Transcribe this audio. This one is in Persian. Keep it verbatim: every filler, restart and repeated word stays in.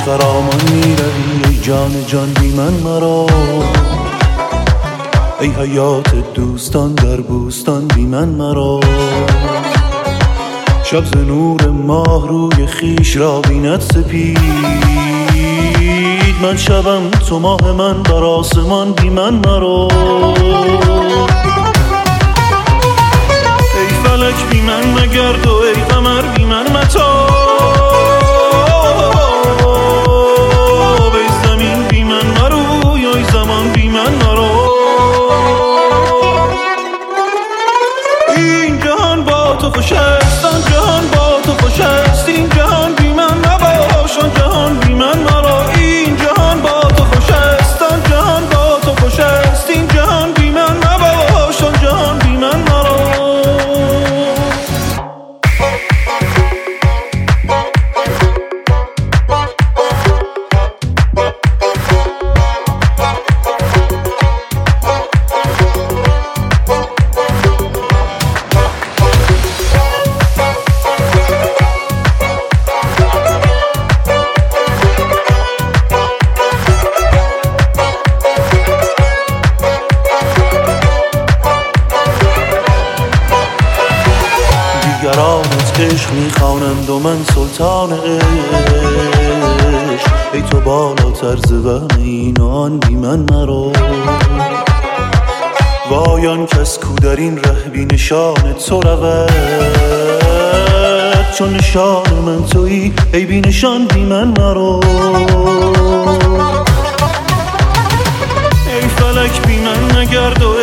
خرامان میروی ای جان جان بی من مرا، ای حیات دوستان در بوستان بی من مرا. شب ز نور ماه روی خیش را بیند سپید، من شبم تو ماه من بر آسمان بی من مرا. ای فلک بی من مگرد و ای قمر بی من متاب، ای زمین بی من مرو یا ای زمان بی من مرو. این جهان با تو خوش است، آن جهان با تو خوش است، این جهان بی من نباش آن جهان بی من مرا. این جهان با تو خوش است، آن جهان با تو خوش است، این جهان بی من نباش آن جهان بی من مرا. دیگرانت عشق میخوانند و من سلطان عشق، ای تو بالاتر ز وهم این و آن بی من مرا. وای آن کس کو در این ره بی نشان تو رود، چون نشان من تویی ای بی نشان بی من مرا. ای فلک بی من نگرد و